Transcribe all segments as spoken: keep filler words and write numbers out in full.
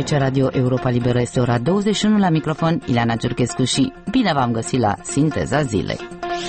Aici Radio Europa Liberă, este ora douăzeci și unu, la microfon Ileana Ciurchescu și bine v-am găsit la Sinteza Zilei.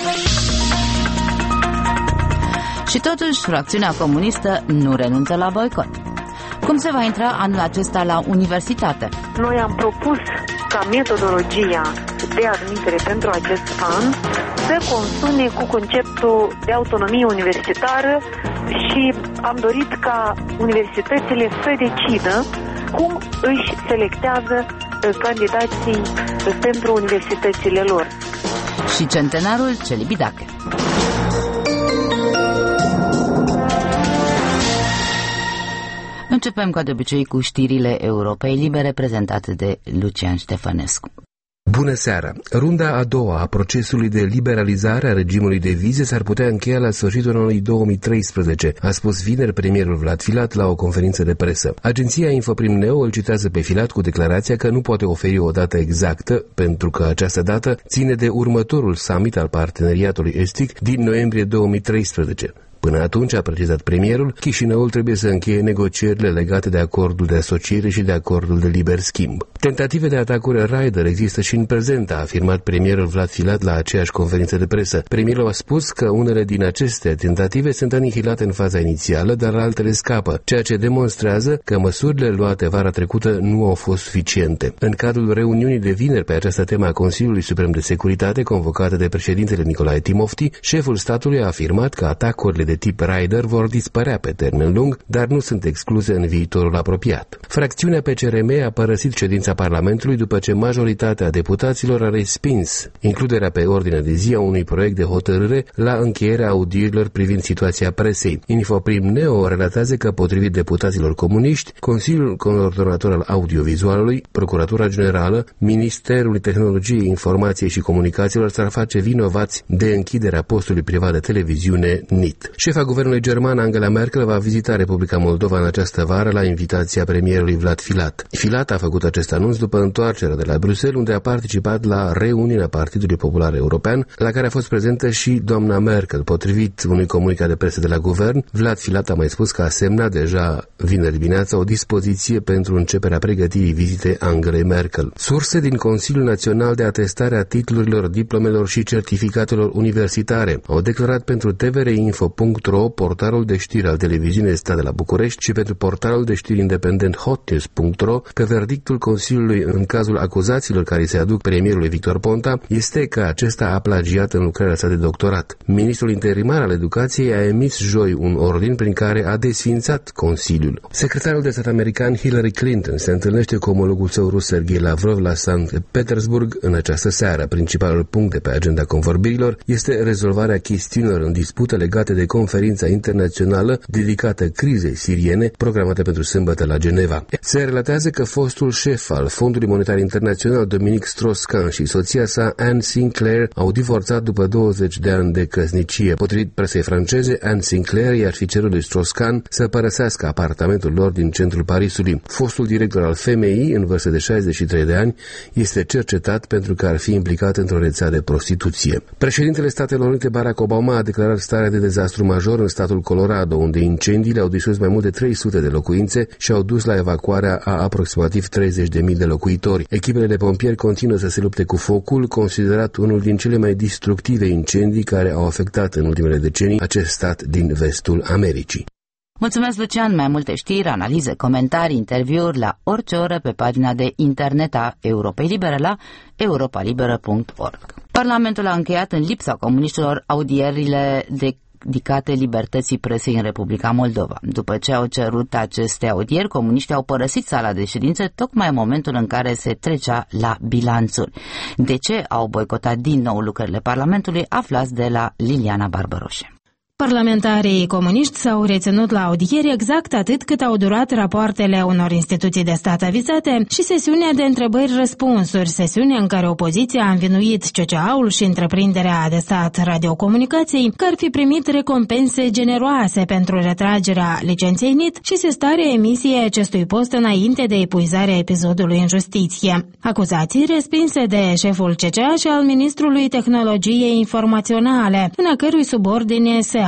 Și totuși, fracțiunea comunistă nu renunță la boicot. Cum se va intra anul acesta la universitate? Noi am propus ca metodologia de admitere pentru acest an să consune cu conceptul de autonomie universitară și am dorit ca universitățile să decidă cum își selectează candidații pentru universitățile lor. Și centenarul Celibidache. Începem ca de obicei cu știrile Europei Libere prezentate de Lucian Ștefănescu. Bună seara! Runda a doua a procesului de liberalizare a regimului de vize s-ar putea încheia la sfârșitul anului două mii treisprezece, a spus vineri premierul Vlad Filat la o conferință de presă. Agenția Infoprim Neo îl citează pe Filat cu declarația că nu poate oferi o dată exactă, pentru că această dată ține de următorul summit al parteneriatului estic din noiembrie două mii treisprezece. Până atunci, a precizat premierul, Chișinăul trebuie să încheie negocierile legate de acordul de asociere și de acordul de liber schimb. Tentative de atacuri Raider există și în prezent, a afirmat premierul Vlad Filat la aceeași conferință de presă. Premierul a spus că unele din aceste tentative sunt anihilate în faza inițială, dar altele scapă, ceea ce demonstrează că măsurile luate vara trecută nu au fost suficiente. În cadrul reuniunii de vineri pe această temă a Consiliului Suprem de Securitate, convocată de președintele Nicolae Timofti, șeful statului a afirmat că atacurile de tip Raider vor dispărea pe termen lung, dar nu sunt excluse în viitorul apropiat. Fracțiunea P C R M a părăsit ședința Parlamentului după ce majoritatea deputaților a respins includerea pe ordinea de zi a unui proiect de hotărâre la încheierea audierilor privind situația presei. Infoprim Neo relatează că, potrivit deputaților comuniști, Consiliul Coordonator al Audiovizualului, Procuratura Generală, Ministerul Tehnologiei, Informației și Comunicațiilor s-ar face vinovați de închiderea postului privat de televiziune N I T. Șefa guvernului german Angela Merkel va vizita Republica Moldova în această vară la invitația premierului Vlad Filat. Filat a făcut acest anunț după întoarcerea de la Bruxelles, unde a participat la reuniunea Partidului Popular European, la care a fost prezentă și doamna Merkel. Potrivit unui comunicat de presă de la guvern, Vlad Filat a mai spus că a semnat deja vineri dimineața o dispoziție pentru începerea pregătirii vizitei Angelei Merkel. Surse din Consiliul Național de Atestare a Titlurilor, Diplomelor și Certificatelor Universitare au declarat pentru T V R Info punct ro, portalul de știri al televiziunii stat de la București, și pentru portalul de știri independent hotnews punct ro că verdictul Consiliului în cazul acuzațiilor care se aduc premierului Victor Ponta este că acesta a plagiat în lucrarea sa de doctorat. Ministrul interimar al Educației a emis joi un ordin prin care a desființat Consiliul. Secretarul de stat american Hillary Clinton se întâlnește cu omologul său rus Sergei Lavrov la Sankt Petersburg în această seară. Principalul punct de pe agenda convorbirilor este rezolvarea chestiunilor în dispută legate de conferința internațională dedicată crizei siriene, programată pentru sâmbătă la Geneva. Se relatează că fostul șef al Fondului Monetar Internațional, Dominic Strauss-Kahn, și soția sa, Anne Sinclair, au divorțat după douăzeci de ani de căsnicie. Potrivit presei franceze, Anne Sinclair i-ar fi cerut lui Strauss-Kahn să părăsească apartamentul lor din centrul Parisului. Fostul director al F M I, în vârstă de șaizeci și trei de ani, este cercetat pentru că ar fi implicat într-o rețea de prostituție. Președintele Statelor Unite, Barack Obama, a declarat starea de dezastru major în statul Colorado, unde incendiile au distrus mai mult de trei sute de locuințe și au dus la evacuarea a aproximativ treizeci de mii de locuitori. Echipele de pompieri continuă să se lupte cu focul, considerat unul din cele mai destructive incendii care au afectat în ultimele decenii acest stat din vestul Americii. Mulțumesc, Lucian. Mai multe știri, analize, comentarii, interviuri la orice oră pe pagina de internet a Europei Libere la europa liberă punct org. Parlamentul a încheiat în lipsa comuniștilor audierile de dedicate libertății presei în Republica Moldova. După ce au cerut aceste audieri, comuniștii au părăsit sala de ședințe tocmai în momentul în care se trecea la bilanțuri. De ce au boicotat din nou lucrările Parlamentului? Aflați de la Liliana Barbaroșe. Parlamentarii comuniști s-au reținut la audieri exact atât cât au durat rapoartele unor instituții de stat avizate și sesiunea de întrebări-răspunsuri, sesiunea în care opoziția a învinuit C C A-ul și întreprinderea de stat radiocomunicației că ar fi primit recompense generoase pentru retragerea licenței N I T și sestarea emisiei acestui post înainte de epuizarea episodului în justiție. Acuzații respinse de șeful C C A și al ministrului Tehnologiei Informaționale, în a cărui subordine se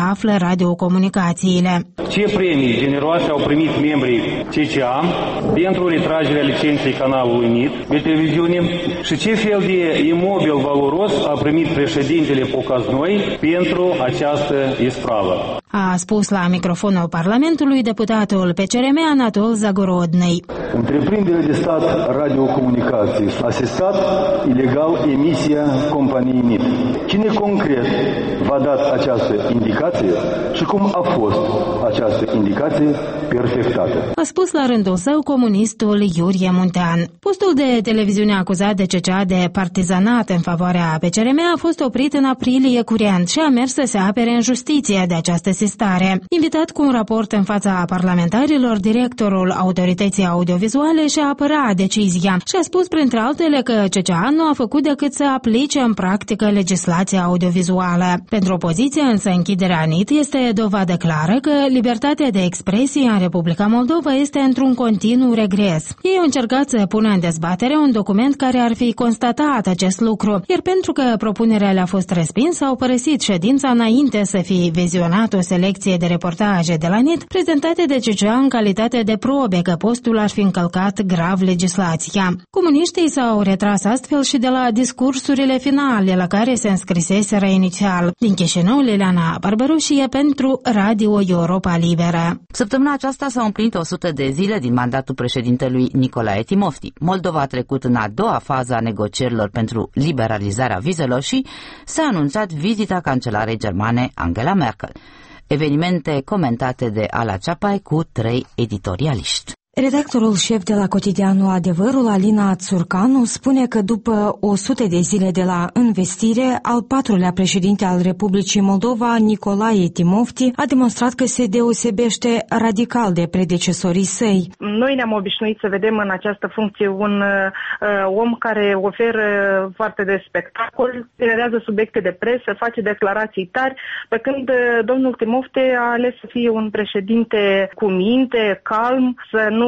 află radiocomunicațiile. Ce premii generoase au primit membrii C C A pentru retragerea licenței canalului N I T de televiziune și ce fel de imobil valoros a primit președintele Pokaznoi pentru această ispravă? A spus la microfonul Parlamentului deputatul P C R M Anatol Zagorodnei. Întreprinderea de stat radiocomunicații a asistat ilegal emisia companiei N I T. Cine concret v-a dat această indicație și cum a fost această indicație perfectată? A spus la rândul său comunistul Iurie Muntean. Postul de televiziune acuzat de C C A de partizanat în favoarea P C R M a fost oprit în aprilie curent și a mers să se apere în justiție de această sistare. Invitat cu un raport în fața parlamentarilor, directorul Autorității Audiovizuale și-a apărat decizia și a spus printre altele că C C A nu a făcut decât să aplice în practică legislația audiovizuală. Pentru opoziție, însă, închiderea N I T este dovadă clară că libertatea de expresie în Republica Moldova este într-un continuu regres. Ei au încercat să pună în dezbatere un document care ar fi constatat acest lucru, iar pentru că propunerea le-a fost respinsă, au părăsit ședința înainte să fi vizionat o selecție de reportaje de la N I T prezentate de C C A în calitate de probe că postul ar fi încălcat grav legislația. Comuniștii s-au retras astfel și de la discursurile finale la care se înscriseseră inițial. Din Chișinău, Liliana Barbaroșie pentru Radio Europa Liberă. Săptămâna aceasta s-au împlinit o sută de zile din mandatul președintelui Nicolae Timofti. Moldova a trecut în a doua fază a negocierilor pentru liberalizarea vizelor și s-a anunțat vizita cancelarei germane Angela Merkel. Evenimente comentate de Ala Ceapai cu trei editorialiști. Redactorul șef de la cotidianul Adevărul, Alina Țurcanu, spune că după o sută de zile de la învestire, al patrulea președinte al Republicii Moldova, Nicolae Timofti, a demonstrat că se deosebește radical de predecesorii săi. Noi ne-am obișnuit să vedem în această funcție un uh, om care oferă foarte de spectacol, generează subiecte de presă, face declarații tari, pe când uh, domnul Timofti a ales să fie un președinte cu minte, calm, să nu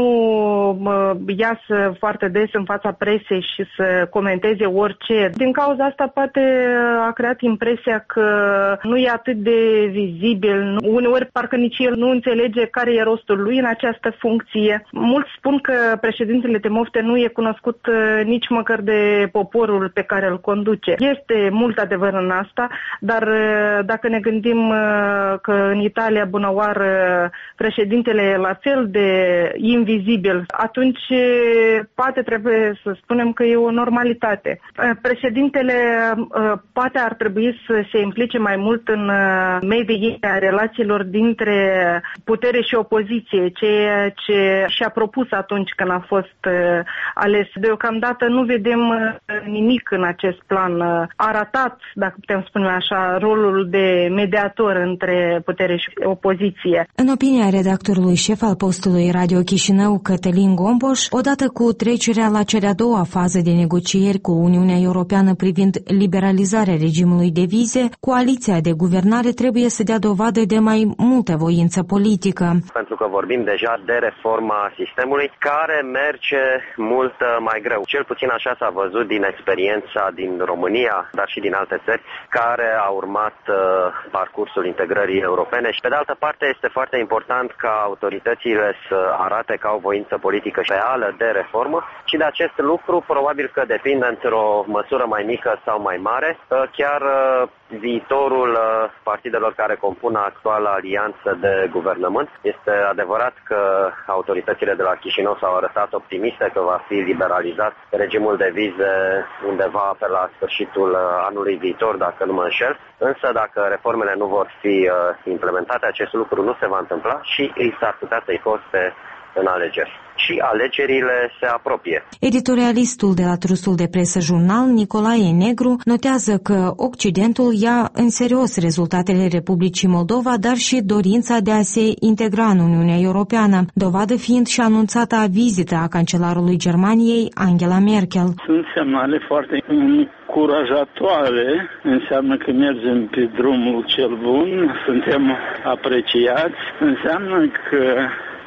nu iasă foarte des în fața presei și să comenteze orice. Din cauza asta poate a creat impresia că nu e atât de vizibil. Uneori parcă nici el nu înțelege care e rostul lui în această funcție. Mulți spun că președintele Timofte nu e cunoscut nici măcar de poporul pe care îl conduce. Este mult adevăr în asta, dar dacă ne gândim că în Italia, bunăoară, președintele e la fel de invizibil, atunci poate trebuie să spunem că e o normalitate. Președintele poate ar trebui să se implice mai mult în medierea relațiilor dintre putere și opoziție, ceea ce și-a propus atunci când a fost ales. Deocamdată nu vedem nimic în acest plan. A ratat, dacă putem spune așa, rolul de mediator între putere și opoziție. În opinia redactorului șef al postului Radio Chișinău, Cătălin Gomboș, odată cu trecerea la cea de-a doua fază de negocieri cu Uniunea Europeană privind liberalizarea regimului de vize, coaliția de guvernare trebuie să dea dovadă de mai multă voință politică. Pentru că vorbim deja de reforma sistemului, care merge mult mai greu. Cel puțin așa s-a văzut din experiența din România, dar și din alte țări, care a urmat uh, parcursul integrării europene. Și pe de altă parte este foarte important ca autoritățile să arate că au voință politică și reală de reformă și de acest lucru probabil că depinde într-o măsură mai mică sau mai mare chiar viitorul partidelor care compun actuala alianță de guvernământ. Este adevărat că autoritățile de la Chișinău s-au arătat optimiste că va fi liberalizat regimul de vize undeva pe la sfârșitul anului viitor, dacă nu mă înșel, însă dacă reformele nu vor fi implementate, acest lucru nu se va întâmpla și îi s-ar putea să-i coste în alegeri. Și alegerile se apropie. Editorialistul de la trusul de presă Jurnal, Nicolae Negru, notează că Occidentul ia în serios rezultatele Republicii Moldova, dar și dorința de a se integra în Uniunea Europeană, dovadă fiind și anunțata vizita a cancelarului Germaniei, Angela Merkel. Sunt semnale foarte încurajatoare, înseamnă că mergem pe drumul cel bun, suntem apreciați, înseamnă că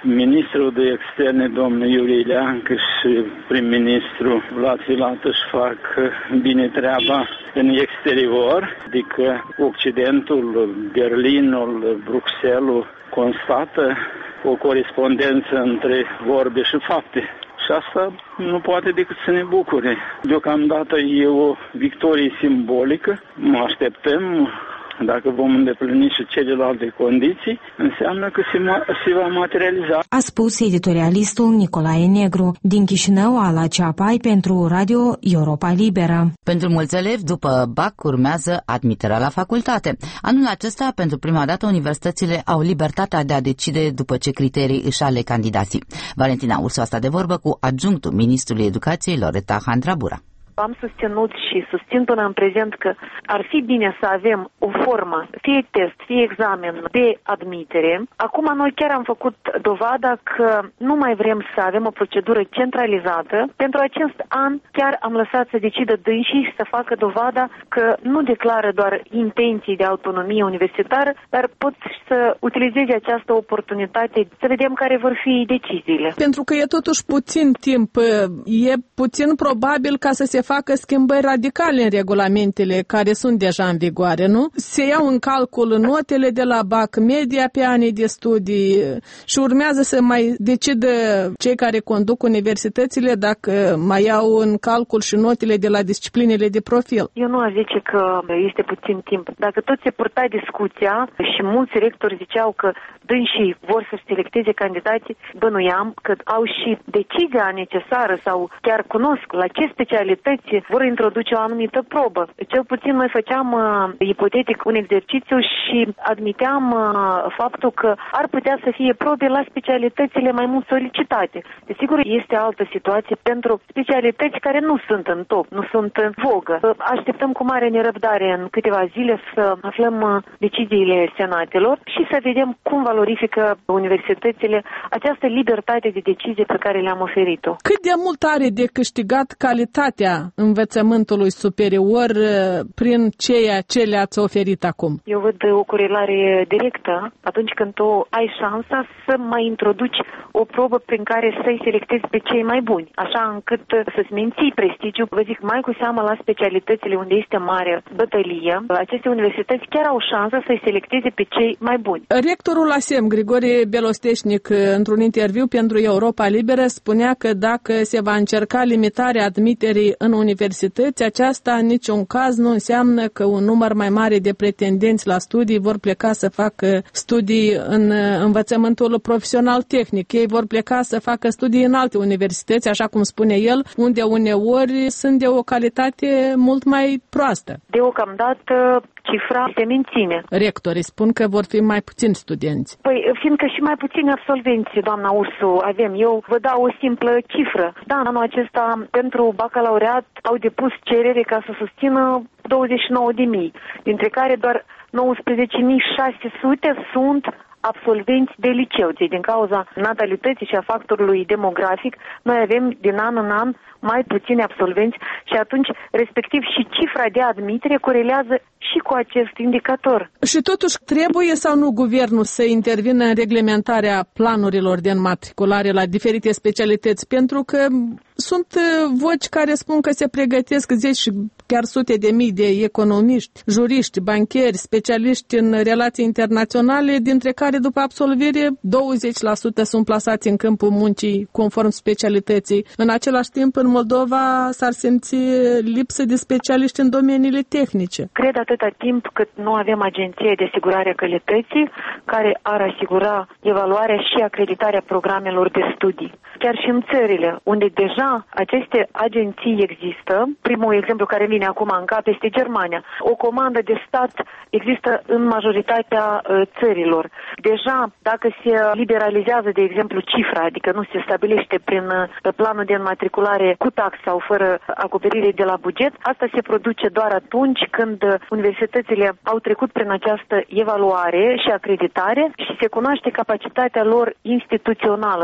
ministrul de externe, domnul Iurie Leancă, și prim-ministru Vlad Filat își fac bine treaba în exterior, adică Occidentul, Berlinul, Bruxelles constată o corespondență între vorbe și fapte. Și asta nu poate decât să ne bucure. Deocamdată e o victorie simbolică. Mă așteptăm, dacă vom îndeplini și celelalte condiții, înseamnă că se, ma- se va materializa. A spus editorialistul Nicolae Negru. Din Chișinău, Ala Ceapai pentru Radio Europa Liberă. Pentru mulți elevi, după B A C urmează admiterea la facultate. Anul acesta, pentru prima dată, universitățile au libertatea de a decide după ce criterii își ale candidații. Valentina Ursu a stat de vorbă cu adjunctul ministrului educației, Loreta Handrabura. Am susținut și susțin până în prezent că ar fi bine să avem o formă, fie test, fie examen de admitere. Acum noi chiar am făcut dovada că nu mai vrem să avem o procedură centralizată. Pentru acest an chiar am lăsat să decidă dânsii să facă dovada că nu declară doar intenții de autonomie universitară, dar pot să utilizeze această oportunitate să vedem care vor fi deciziile. Pentru că e totuși puțin timp, e puțin probabil ca să se facă schimbări radicale în regulamentele care sunt deja în vigoare, nu? Se iau în calcul notele de la B A C, media pe anii de studii și urmează să mai decidă cei care conduc universitățile dacă mai iau în calcul și notele de la disciplinele de profil. Eu nu aș zice că este puțin timp. Dacă tot se purta discuția și mulți rectori ziceau că dânsii vor să selecteze candidații, bănuiam că au și decizia necesară sau chiar cunosc la ce specialități vor introduce o anumită probă. Cel puțin noi făceam uh, ipotetic un exercițiu și admiteam uh, faptul că ar putea să fie probe la specialitățile mai mult solicitate. Desigur, este altă situație pentru specialități care nu sunt în top, nu sunt în vogă. Așteptăm cu mare nerăbdare în câteva zile să aflăm uh, deciziile senatelor și să vedem cum valorifică universitățile această libertate de decizie pe care le-am oferit-o. Cât de mult are de câștigat calitatea învățământului superior prin ceea ce le-ați oferit acum? Eu văd o corelare directă atunci când tu ai șansa să mai introduci o probă prin care să-i selectezi pe cei mai buni, așa încât să-ți menții prestigiul, vă zic, mai cu seamă la specialitățile unde este mare bătălie. Aceste universități chiar au șansa să-i selecteze pe cei mai buni. Rectorul A S E M, Grigore Belosteșnic, într-un interviu pentru Europa Liberă, spunea că dacă se va încerca limitarea admiterii în universități, aceasta în niciun caz nu înseamnă că un număr mai mare de pretendenți la studii vor pleca să facă studii în învățământul profesional tehnic. Ei vor pleca să facă studii în alte universități, așa cum spune el, unde uneori sunt de o calitate mult mai proastă. Deocamdată cifra se menține. Rectorii spun că vor fi mai puțini studenți. Păi, fiindcă și mai puțini absolvenți, doamna Ursu, avem. Eu vă dau o simplă cifră. Da, anul acesta, pentru bacalaureat, au depus cerere ca să susțină douăzeci și nouă de mii, dintre care doar nouăsprezece mii șase sute sunt absolvenți de liceu. Deci, din cauza natalității și a factorului demografic, noi avem din an în an mai puțini absolvenți și atunci, respectiv, și cifra de admitere corelează și cu acest indicator. Și totuși, trebuie sau nu guvernul să intervină în reglementarea planurilor de înmatriculare la diferite specialități? Pentru că sunt voci care spun că se pregătesc zeci și chiar sute de mii de economiști, juriști, bancheri, specialiști în relații internaționale, dintre care după absolvire douăzeci la sută sunt plasați în câmpul muncii conform specialității. În același timp, în Moldova s-ar simți lipsă de specialiști în domeniile tehnice. Cred atâta timp cât nu avem agenție de asigurare a calității care ar asigura evaluarea și acreditarea programelor de studii. Chiar și în țările unde deja aceste agenții există, primul exemplu care vine acum în cap este Germania. O comandă de stat există în majoritatea țărilor. Deja, dacă se liberalizează, de exemplu, cifra, adică nu se stabilește prin planul de înmatriculare cu tax sau fără acoperire de la buget, asta se produce doar atunci când universitățile au trecut prin această evaluare și acreditare și se cunoaște capacitatea lor instituțională.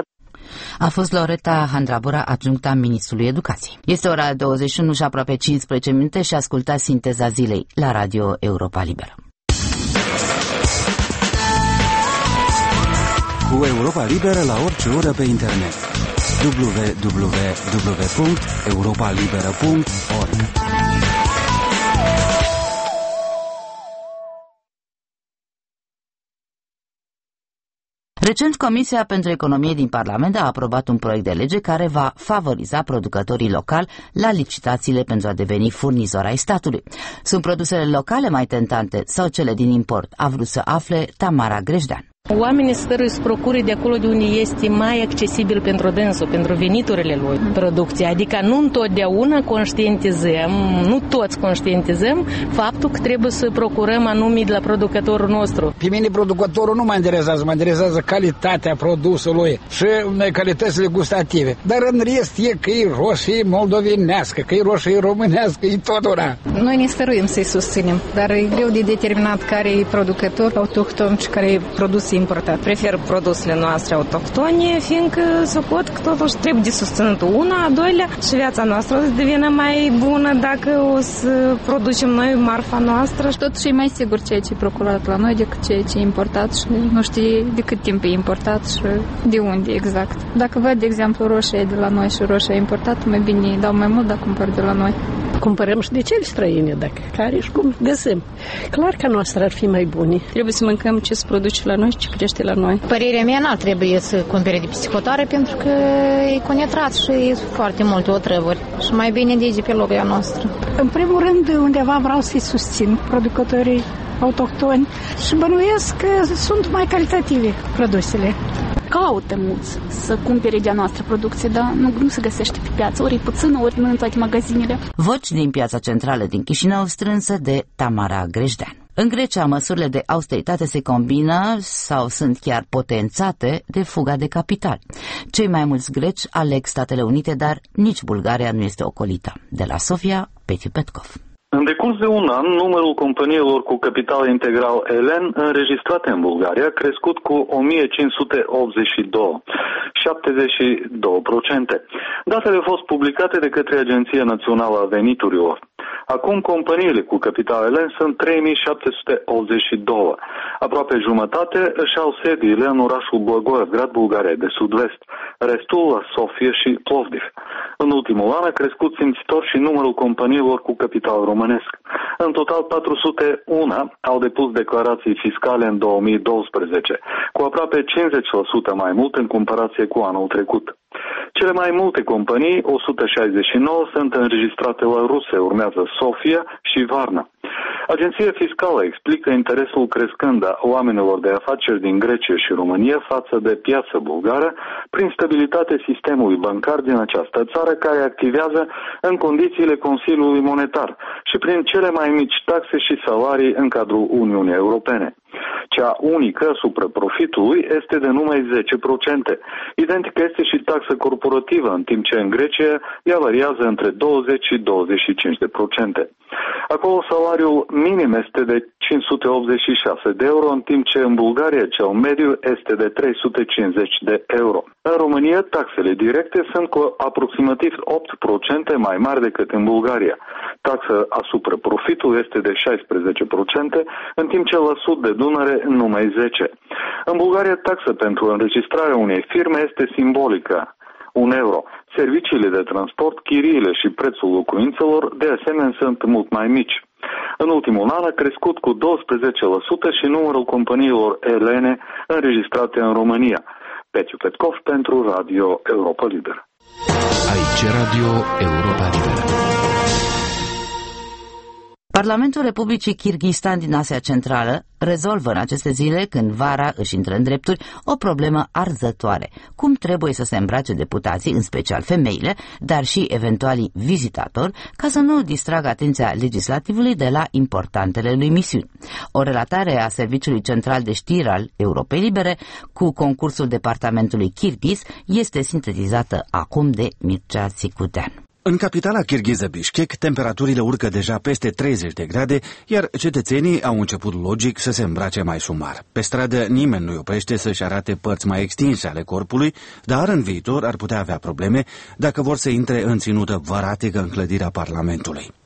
A fost Loreta Handrabura, adjuncta ministrului educației. Este ora douăzeci și unu și aproape cincisprezece minute și ascultați Sinteza zilei la Radio Europa Liberă. cu Europa Liberă la orice oră pe internet. w w w punct europa liberă punct org. Recent, Comisia pentru Economie din Parlament a aprobat un proiect de lege care va favoriza producătorii locali la licitațiile pentru a deveni furnizori ai statului. Sunt produsele locale mai tentante sau cele din import? A vrut să afle Tamara Grejdean. Oamenii stăruie să procure de acolo de unde este mai accesibil pentru dânsul, pentru veniturile lui, producția. Adică nu întotdeauna conștientizăm, nu toți conștientizăm faptul că trebuie să procurăm anume de la producătorul nostru. Pe mine producătorul nu mă interesează, mă interesează calitatea produsului și calitățile gustative. Dar în rest e că e roșie moldovenească, că e roșie românească, e tot una. Noi ne stăruim să-i susținem, dar e greu de determinat care e producător autohton și care e produs importat. Prefer produsele noastre autohtone, fiindcă socot că totuși trebuie de susținut una, a doilea și viața noastră o să devină mai bună dacă o să producem noi marfa noastră. Și totuși e mai sigur ceea ce e procurat la noi decât ceea ce e importat și nu știi de cât timp e importat și de unde exact. Dacă văd, de exemplu, roșia de la noi și roșia importată, mai bine dau mai mult dacă cumpăr de la noi. Cumpărăm și de cele străine, dacă care și cum găsim. Clar că noastră ar fi mai bune. Trebuie să mâncăm ce se produce la noi și ce crește la noi. Părerea mea, n-ar trebui să cumpere de psihotare pentru că e cu nitrat și e foarte multe otrăvuri. Și mai bine de pe locul noastră. În primul rând, undeva vreau să-i susțin producătorii autohtoni și bănuiesc că sunt mai calitative produsele. Caută mulți să cumpere de-a noastră producție, dar nu, nu se găsește pe piață, ori e puțină, ori nu în toate magazinele. Voci din piața centrală din Chișinău, strânsă de Tamara Grejdean. În Grecia, măsurile de austeritate se combină sau sunt chiar potențate de fuga de capital. Cei mai mulți greci aleg Statele Unite, dar nici Bulgaria nu este ocolită. De la Sofia, Petiu Petkov. În decurs de un an, numărul companiilor cu capital integral elen înregistrate în Bulgaria a crescut cu o mie cinci sute optzeci și doi, șaptezeci și doi la sută. Datele au fost publicate de către Agenția Națională a Veniturilor. Acum, companiile cu capital elen sunt trei mii șapte sute optzeci și doi. Aproape jumătate își au sediile în orașul Blagoevgrad, Bulgaria de Sud-Vest, restul la Sofia și Plovdiv. În ultimul an a crescut simțitor și numărul companiilor cu capital românesc. În total, patru sute unu au depus declarații fiscale în două mii doisprezece, cu aproape cincizeci la sută mai mult în comparație cu anul trecut. Cele mai multe companii, o sută șaizeci și nouă, sunt înregistrate la Rusia, urmează Sofia și Varna. Agenția Fiscală explică interesul crescând a oamenilor de afaceri din Grecia și România față de piața bulgară prin stabilitatea sistemului bancar din această țară care activează în condițiile Consiliului Monetar și prin cele mai mici taxe și salarii în cadrul Uniunii Europene. Cea unică asupra profitului este de numai zece la sută. Identică este și taxa corporativă, în timp ce în Grecia ea variază între douăzeci și douăzeci și cinci la sută. Acolo salariul minim este de cinci sute optzeci și șase de euro, în timp ce în Bulgaria cel mediu este de trei sute cincizeci de euro. În România, taxele directe sunt cu aproximativ opt la sută mai mari decât în Bulgaria. Taxa asupra profitului este de șaisprezece la sută, în timp ce la sud de Dunăre numai zece la sută. În Bulgaria, taxa pentru înregistrarea unei firme este simbolică, un euro. Serviciile de transport, chiriile și prețul locuințelor, de asemenea, sunt mult mai mici. În ultimul an a crescut cu douăsprezece la sută și numărul companiilor elene înregistrate în România. Petiu Petkov pentru Radio Europa Liberă. Aici Radio Europa Liberă. Parlamentul Republicii Kirghistan din Asia Centrală rezolvă în aceste zile, când vara își intră în drepturi, o problemă arzătoare. Cum trebuie să se îmbrace deputații, în special femeile, dar și eventualii vizitatori, ca să nu distragă atenția legislativului de la importantele lui misiuni. O relatare a Serviciului Central de Știri al Europei Libere cu concursul departamentului Kirghiz este sintetizată acum de Mircea Țicudean. În capitala kirghiză Bishkek, temperaturile urcă deja peste treizeci de grade, iar cetățenii au început logic să se îmbrace mai sumar. Pe stradă nimeni nu-i oprește să-și arate părți mai extinse ale corpului, dar în viitor ar putea avea probleme dacă vor să intre în ținută văratică în clădirea Parlamentului.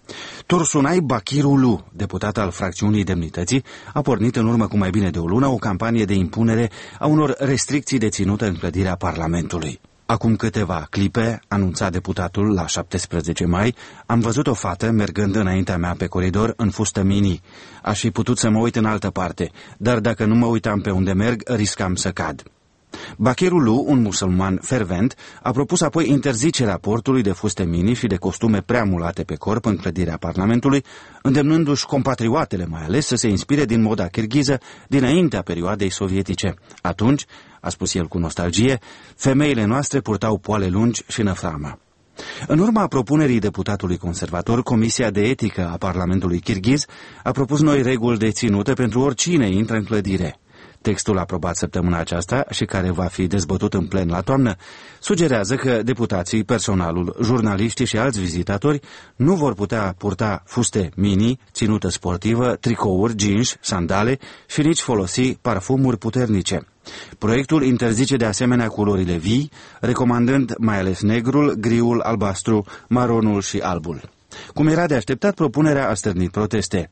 Tursunai Bakirulu, deputat al fracțiunii Demnității, a pornit în urmă cu mai bine de o lună o campanie de impunere a unor restricții de ținută în clădirea Parlamentului. Acum câteva clipe, anunța deputatul la șaptesprezece mai, am văzut o fată mergând înaintea mea pe coridor în fustă mini. Aș fi putut să mă uit în altă parte, dar dacă nu mă uitam pe unde merg, riscam să cad. Bakirulu, un musulman fervent, a propus apoi interzicerea portului de fuste mini și de costume prea mulate pe corp în clădirea Parlamentului, îndemnându-și compatrioatele mai ales să se inspire din moda kirghiză dinaintea perioadei sovietice. Atunci, a spus el cu nostalgie, femeile noastre purtau poale lungi și năframă. În urma propunerii deputatului conservator, Comisia de Etică a Parlamentului kirghiz a propus noi reguli de ținută pentru oricine intră în clădire. Textul aprobat săptămâna aceasta și care va fi dezbătut în plen la toamnă, sugerează că deputații, personalul, jurnaliștii și alți vizitatori nu vor putea purta fuste mini, ținută sportivă, tricouri, jeans, sandale și nici folosi parfumuri puternice. Proiectul interzice de asemenea culorile vii, recomandând mai ales negrul, griul, albastru, maronul și albul. Cum era de așteptat, propunerea a stârnit proteste.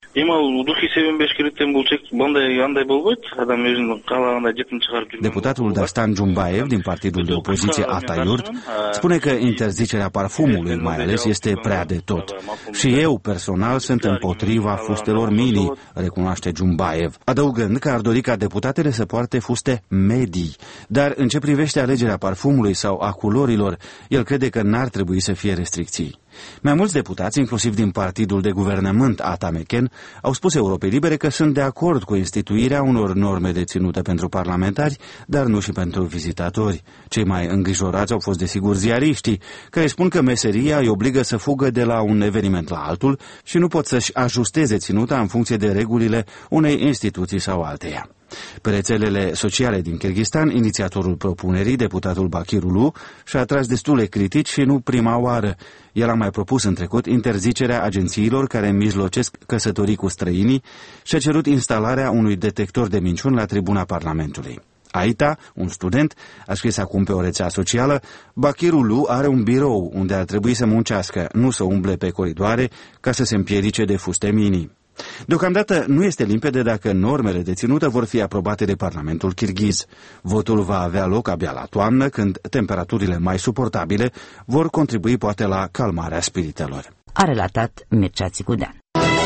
Deputatul Dastan Jumbaev din partidul de opoziție Atayurt spune că interzicerea parfumului mai ales este prea de tot. Și eu personal sunt împotriva fustelor mini, recunoaște Jumbaev, adăugând că ar dori ca deputatele să poarte fuste medii. Dar în ce privește alegerea parfumului sau a culorilor, el crede că n-ar trebui să fie restricții. Mai mulți deputați, inclusiv din partidul de guvernământ Atameken, au spus Europei Libere că sunt de acord cu instituirea unor norme de ținută pentru parlamentari, dar nu și pentru vizitatori. Cei mai îngrijorați au fost desigur ziariștii, care spun că meseria îi obligă să fugă de la un eveniment la altul și nu pot să-și ajusteze ținuta în funcție de regulile unei instituții sau alteia. Pe rețelele sociale din Kyrgyzstan, inițiatorul propunerii, deputatul Bakirulu, și-a atras destule critici și nu prima oară. El a mai propus în trecut interzicerea agențiilor care mijlocesc căsătorii cu străinii și a cerut instalarea unui detector de minciuni la tribuna Parlamentului. Aita, un student, a scris acum pe o rețea socială, Bakirulu are un birou unde ar trebui să muncească, nu să umble pe coridoare ca să se împiedice de fuste mini. Deocamdată nu este limpede dacă normele de ținută vor fi aprobate de Parlamentul kirghiz. Votul va avea loc abia la toamnă, când temperaturile mai suportabile vor contribui poate la calmarea spiritelor. A relatat Mircea Țicudean.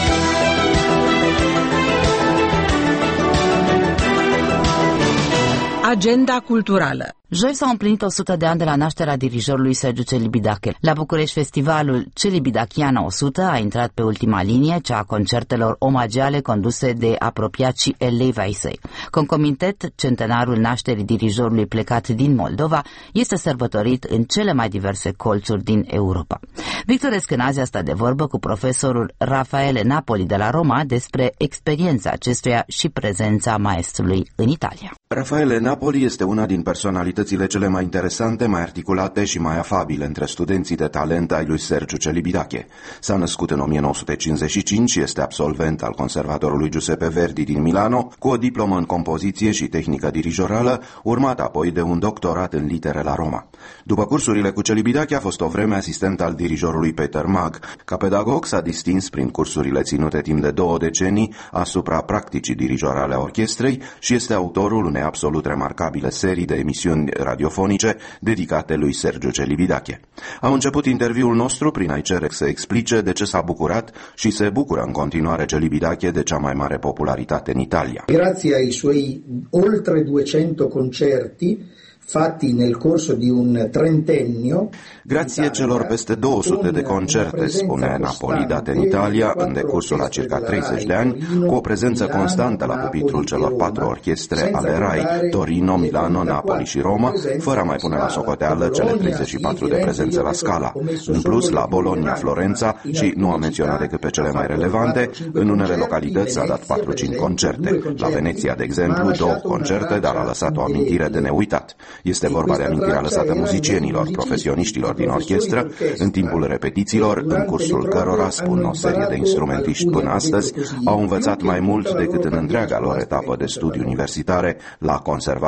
Agenda culturală. Joi s-au împlinit o sută de ani de la nașterea dirijorului Sergiu Celibidache. La București, festivalul Celibidachiana o sută a intrat pe ultima linie, cea a concertelor omagiale conduse de apropiați elevii ai săi. Concomitent, centenarul nașterii dirijorului plecat din Moldova este sărbătorit în cele mai diverse colțuri din Europa. Victor Eschenazi a stat de vorbă cu profesorul Rafaele Napoli de la Roma despre experiența acestuia și prezența maestrului în Italia. Rafaele Napoli este una din personalitățile cele mai interesante, mai articulate și mai afabile între studenții de talent ai lui Sergiu Celibidache. S-a născut în o mie nouă sute cincizeci și cinci și este absolvent al Conservatorului Giuseppe Verdi din Milano, cu o diplomă în compoziție și tehnică dirijorală, urmat apoi de un doctorat în litere la Roma. După cursurile cu Celibidache a fost o vreme asistent al dirijorului Peter Mag. Ca pedagog s-a distins prin cursurile ținute timp de două decenii asupra practicii dirijorale a orchestrei și este autorul unei absolut remarcabile serii de emisiuni radiofonice dedicate lui Sergiu Celibidache. Am început interviul nostru prin a-i cere să explice de ce s-a bucurat și se bucură în continuare Celibidache de cea mai mare popularitate în Italia. Grazie ai suoi oltre duecento concerti fatti nel corso di un trentennio. Grație celor peste două sute de concerte, spune Napoli, date în Italia în decursul a circa treizeci de ani, cu o prezență constantă la pupitrul celor patru orchestre ale Rai, Torino, Milano, Napoli și Roma, fără a mai pune la socoteală cele treizeci și patru de prezențe la Scala. În plus, la Bologna, Florența și, nu am menționat decât pe cele mai relevante, în unele localități a dat patru-cinci concerte. La Veneția, de exemplu, două concerte, dar a lăsat o amintire de neuitat. Este vorba de amintirea lăsată muzicienilor, profesioniștilor din orchestră, în timpul repetițiilor, în cursul cărora, spun o serie de instrumentiști până astăzi, au învățat mai mult decât în întreaga lor etapă de studii universitare la conservator.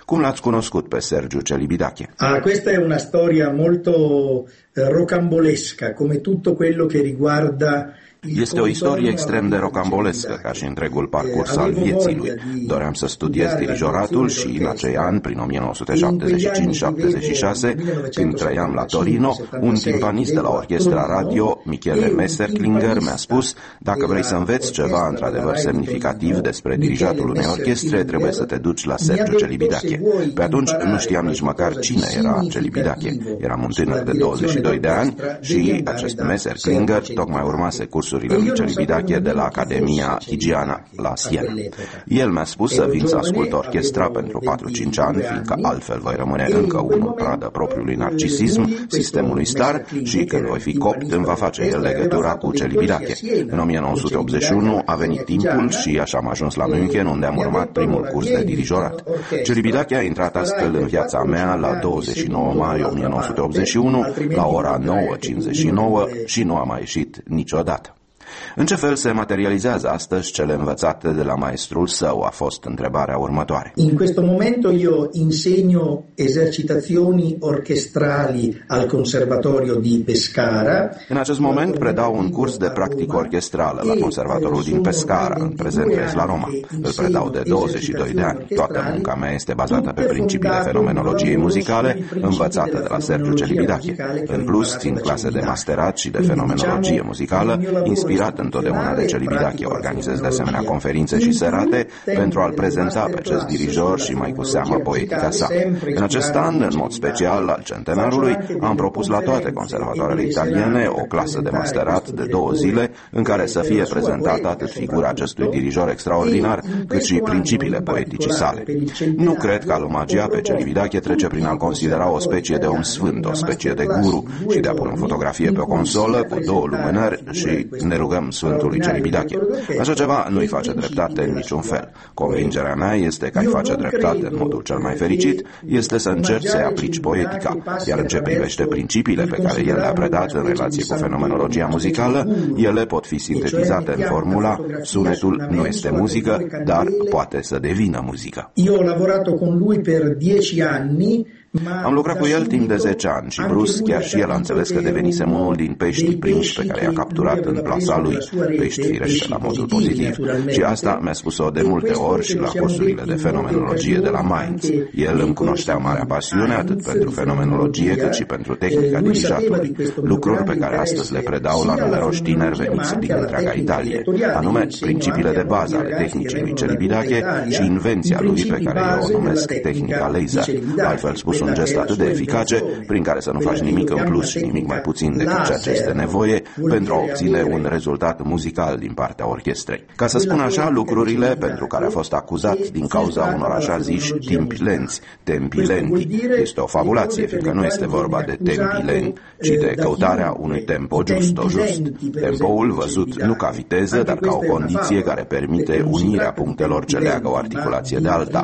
Cum l-ați cunoscut pe Sergiu Celibidache? Ah, questa è una storia molto eh, rocambolesca, come tutto quello che riguarda. Este o istorie extrem de rocambolescă, ca și întregul parcurs al vieții lui. Doream să studiez dirijoratul și, în acei ani, prin o mie nouă sute șaptezeci și cinci șaptezeci și șase, când trăiam la Torino, un timpanist de la orchestra radio, Michele Messerklinger, mi-a spus: dacă vrei să înveți ceva într-adevăr semnificativ despre dirijatul unei orchestre, trebuie să te duci la Sergiu Celibidache. Pe atunci nu știam nici măcar cine era Celibidache. Eram un tânăr de douăzeci și doi de ani și acest Messerklinger tocmai urmase cursul lui Celibidache de la Academia Higiana la Siena. El mi-a spus să vin să ascult orchestra pentru patru-cinci ani, fiindcă altfel voi rămâne încă unul pradă propriului narcisism, sistemului star, și când voi fi copt îmi va face el legătura cu Celibidache. În o mie nouă sute optzeci și unu a venit timpul și așa am ajuns la München, unde am urmat primul curs de dirijorat. Celibidache a intrat astfel în viața mea la douăzeci și nouă mai o mie nouă sute optzeci și unu, la ora nouă cincizeci și nouă și nu a mai ieșit niciodată. În ce fel se materializează astăzi cele învățate de la maestrul său, a fost întrebarea următoare. In questo momento io insegno esercitazioni orchestrali al Conservatorio di Pescara. În acest moment predau un curs de practică orchestrală la Conservatorul din Pescara, în prezent trăiesc la Roma. Îl predau de douăzeci și doi de ani. Toată munca mea este bazată pe principiile fenomenologiei muzicale, învățate de la Sergiu Celibidache. În plus, țin clase de masterat și de fenomenologie muzicală, inspirat întotdeauna de Celibidache. Organizez de asemenea conferințe și serate pentru a-l prezenta pe acest dirijor și mai cu seamă poetica sa. În acest an, în mod special al centenarului, am propus la toate conservatoarele italiene o clasă de masterat de două zile în care să fie prezentată atât figura acestui dirijor extraordinar, cât și principiile poeticii sale. Nu cred că a lui magia pe Celibidache trece prin a-l considera o specie de om sfânt, o specie de guru și de a pune o fotografie pe o consolă cu două lumânări și ne rugăm Sfântului Celibidache. Așa ceva nu-i face dreptate în niciun fel. Convingerea mea este că ai face dreptate în modul cel mai fericit este să încerci să-i aplici poetica, iar în ce privește principiile pe care el le-a predat în relație cu fenomenologia muzicală, ele pot fi sintetizate în formula: sunetul nu este muzică, dar poate să devină muzică. Io ho lavorato con lui per dieci anni. Am lucrat cu el timp de zece ani și brusc chiar și el a înțeles că devenisem unul din peștii prinși pe care i-a capturat în plasa lui, pești firește la modul pozitiv. Și asta mi-a spus-o de multe ori și la cursurile de fenomenologie de la Mainz. El îmi cunoștea marea pasiune atât pentru fenomenologie cât și pentru tehnica dirijatului, lucruri pe care astăzi le predau la numeroși tineri veniți din întreaga Italie, anume principiile de bază ale tehnicii lui Celibidache și invenția lui pe care eu o numesc tehnica laser, altfel spus un gest atât de eficace, prin care să nu faci nimic în plus și nimic mai puțin decât ceea ce este nevoie pentru a obține un rezultat muzical din partea orchestrei. Ca să spun așa, lucrurile pentru care a fost acuzat din cauza unor așa ziși timpi lenți, tempi lenti, este o fabulație, fiindcă nu este vorba de tempi lenti, ci de căutarea unui tempo giusto, just. Tempoul văzut nu ca viteză, dar ca o condiție care permite unirea punctelor ce leagă o articulație de alta.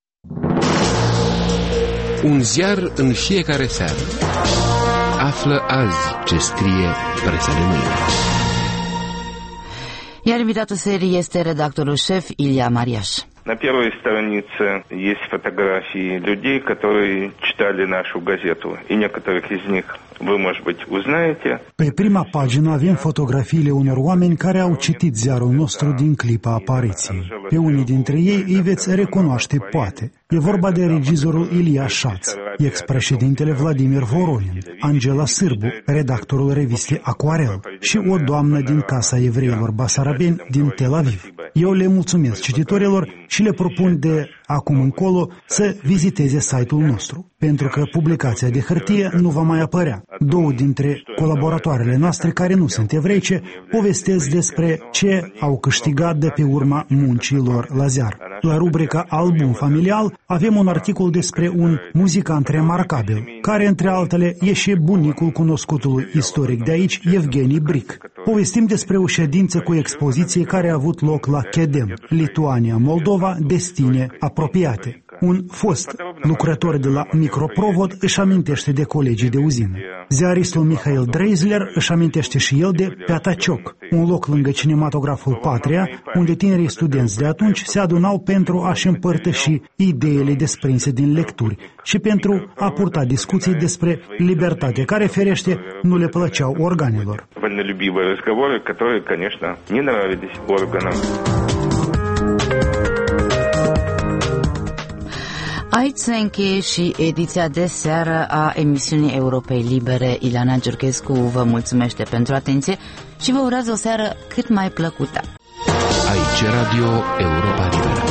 Un ziar în fiecare seară. Află azi ce scrie presa de mâine. Iar invitatul serii este redactorul șef Ilia Mariaș. На первой странице есть фотографии людей, которые читали нашу газету, и некоторых из них вы, может быть, узнаете. Pe prima pagină avem fotografiile unor oameni care au citit ziarul nostru din clipa apariției. Pe unii dintre ei îi veți recunoaște, poate. E vorba de regizorul Ilia Șaț, ex-președintele Vladimir Voronin, Angela Sârbu, redactorul revistei Aquarel, și o doamnă din Casa Evreilor Basarabeni din Tel Aviv. Eu le mulțumesc cititorilor și le propun de acum încolo să viziteze site-ul nostru, pentru că publicația de hârtie nu va mai apărea. Două dintre colaboratoarele noastre care nu sunt evreice povestesc despre ce au câștigat de pe urma muncii lor la ziar. La rubrica Album familial avem un articol despre un muzicant remarcabil, care între altele e și bunicul cunoscutului istoric de aici, Evgeni Bric. Povestim despre o ședință cu expoziție care a avut loc la Chedem, Lituania, Moldova, destine apropiate. Un fost lucrător de la Microprovod își amintește de colegii de uzină. Ziaristul Mihail Dreisler își amintește și el de Piata Cioc, un loc lângă cinematograful Patria, unde tinerii studenți de atunci se adunau pentru a-și împărtăși ideile desprinse din lecturi și pentru a purta discuții despre libertate, care, ferește, nu le plăceau organelor. Aici se încheie și ediția de seară a emisiunii Europei Libere. Ileana Giurghescu vă mulțumește pentru atenție și vă urează o seară cât mai plăcută. Aici Radio Europa Liberă.